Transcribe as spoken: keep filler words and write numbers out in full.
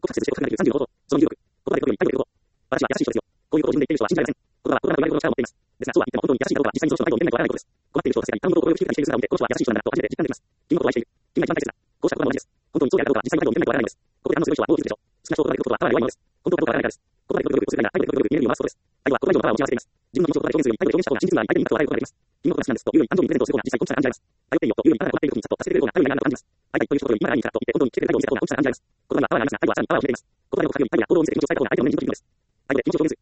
国策接種を進められるさんじゅうのこと、その入力、言葉で書くように書いておくこと。私は優しい人ですよ。こういうことを自分で言っている人は信じられません。言葉は言葉の言われるほどの力を持っています。ですが、そうは言っても本当に優しいかどうか実際にその人の態度を見れないとわからないことです。困っている人を助けたり、他のことを心を聞いたりしている姿を見て、この人は優しい人なんだと初めて実感できます。君のことを愛している。君が一番大切だ。こうした言葉も同じです。本当にそうであるかどうか実際に態度を見れないとわからないのです。ここで反応する人はどう気づくでしょう。好きな人を言葉で言うことはただで弱いものです。本当かどうかわからないからです。言葉で言うことをするなら態度で言うことを見えるように回すことです。態度は言葉以上のパワーを持ち合わせています。自分の気持ちを言葉で表現するように態度で表現した方が真実な相手にインパクトを与えることができます。君のことが好きなんですというように感情にプレゼントをする方が実際コンプさんが感じられます。頼っていいよというようにあなたが困っている時にさっと助けてくれるような頼りになるなと感じます。会いたいという人と今何かと言って本当に来てくれる態度を見せた方がコンプさんが感じられます。言葉にはパワーがありますが態度はさらにパワーを秘めています。言葉でのことを書くより態度や行動を見せて気持ちを伝えた方が相手の目に見える時です。相手で気持ちを表現する。